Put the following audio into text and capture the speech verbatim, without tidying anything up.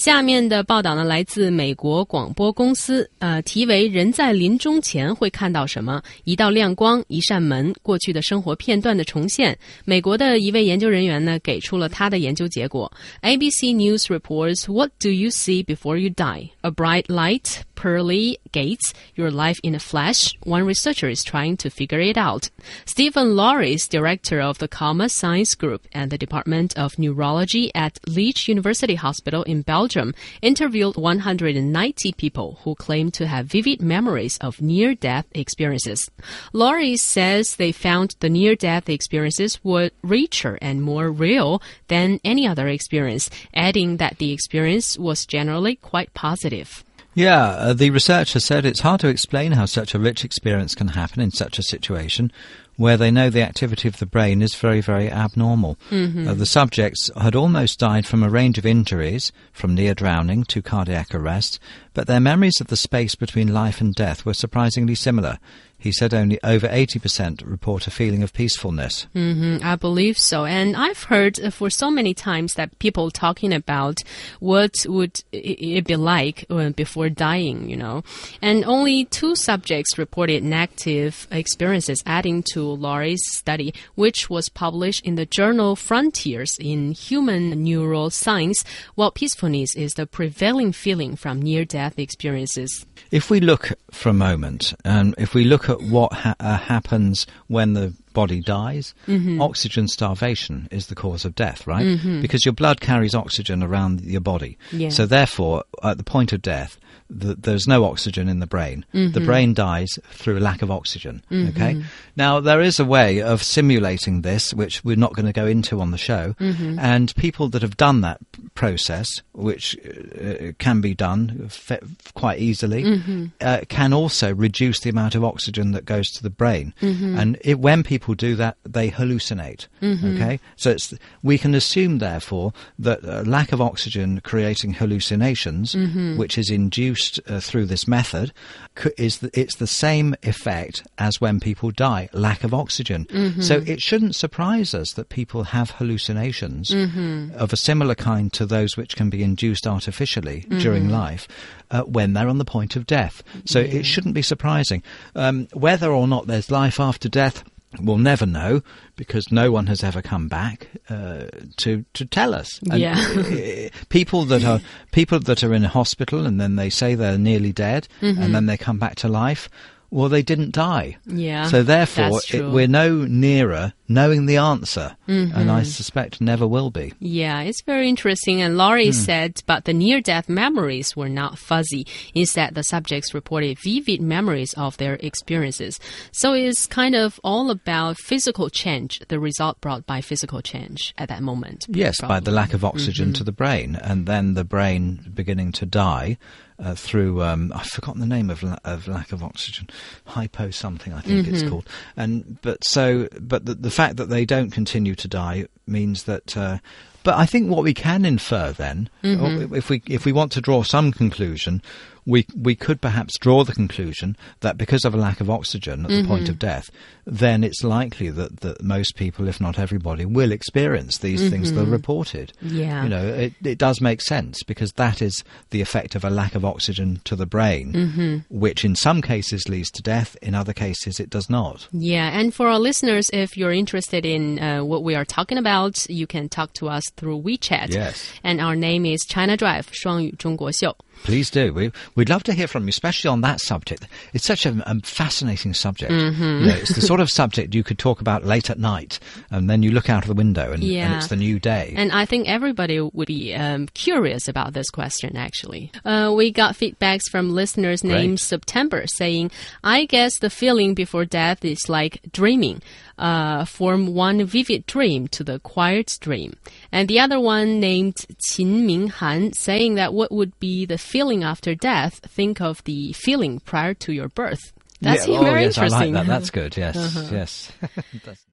下面的报道呢，来自美国广播公司，呃，题为人在临终前会看到什么？一道亮光，一扇门，过去的生活片段的重现。美国的一位研究人员呢，给出了他的研究结果。A B C News reports, What do you see before you die? A bright light, pearly gates, your life in a flash. One researcher is trying to figure it out. Stephen Laurie, director of the Coma Science Group and the Department of Neurology at Leach University Hospital in Belgium, interviewed one hundred ninety people who claim to have vivid memories of near-death experiences. Laurie says they found the near-death experiences were richer and more real than any other experience, adding that the experience was generally quite positive. Yeah, uh, the researcher said it's hard to explain how such a rich experience can happen in such a situation where they know the activity of the brain is very, very abnormal. Mm-hmm. Uh, the subjects had almost died from a range of injuries, from near drowning to cardiac arrest, but their memories of the space between life and death were surprisingly similar. He said only over eighty percent report a feeling of peacefulness. Mm-hmm, I believe so. And I've heard for so many times that people talking about what would it be like before dying, you know. And only two subjects reported negative experiences, adding to Laurie's study, which was published in the journal Frontiers in Human Neuroscience, while peacefulness is the prevailing feeling from near-death experiences. If we look for a moment, and if we look at what ha- uh, happens when the body dies, mm-hmm. oxygen starvation is the cause of death, right? Mm-hmm. Because your blood carries oxygen around your body. Yeah. So therefore, at the point of death, the, there's no oxygen in the brain. Mm-hmm. The brain dies through a lack of oxygen. Mm-hmm. Okay. Now, there is a way of simulating this, which we're not going to go into on the show. Mm-hmm. And people that have done that process, which uh, can be done f- quite easily, mm-hmm. uh, can also reduce the amount of oxygen that goes to the brain. Mm-hmm. And it, when people do that, they hallucinate. Mm-hmm. Okay. So it's, we can assume, therefore, that a lack of oxygen creating hallucinations, mm-hmm. which is induced Uh, through this method, is the, it's the same effect as when people die, lack of oxygen. Mm-hmm. So it shouldn't surprise us that people have hallucinations mm-hmm. of a similar kind to those which can be induced artificially mm-hmm. during life uh, when they're on the point of death. So yeah. it shouldn't be surprising. Um, whether or not there's life after death, we'll never know, because no one has ever come back uh, to to tell us. And yeah. people that are people that are in a hospital and then they say they're nearly dead, mm-hmm. and then they come back to life. Well, they didn't die. Yeah, so therefore, it, we're no nearer knowing the answer, mm-hmm. and I suspect never will be. Yeah, it's very interesting. And Laurie mm. said, but the near-death memories were not fuzzy. Instead, the subjects reported vivid memories of their experiences. So it's kind of all about physical change, the result brought by physical change at that moment. Yes, probably. By the lack of oxygen mm-hmm. to the brain, and then the brain beginning to die. Uh, through um, I've forgotten the name of, la- of lack of oxygen, hypo something I think mm-hmm. it's called, and but so but the, the fact that they don't continue to die means that. Uh, but I think what we can infer then, mm-hmm. if we if we want to draw some conclusion, we we could perhaps draw the conclusion that because of a lack of oxygen at mm-hmm. the point of death, then it's likely that, that most people, if not everybody, will experience these mm-hmm. things that are reported. Yeah. You know, it, it does make sense, because that is the effect of a lack of oxygen to the brain, mm-hmm. which in some cases leads to death, in other cases it does not. Yeah, and for our listeners, if you're interested in uh, what we are talking about, you can talk to us through WeChat. Yes. And our name is China Drive, 双语中国秀. Please do. We, we'd love to hear from you, especially on that subject. It's such a, a fascinating subject. Mm-hmm. You know, it's the sort of subject you could talk about late at night, and then you look out of the window and, yeah. and it's the new day. And I think everybody would be um, curious about this question, actually. Uh, we got feedbacks from listeners named September saying, I guess the feeling before death is like dreaming. Uh, from one vivid dream to the quiet dream. And the other one named Qin Minghan saying that what would be the feeling after death? Think of the feeling prior to your birth. That's yeah, very oh, yes, interesting. I like that. That's good. Yes, uh-huh. yes.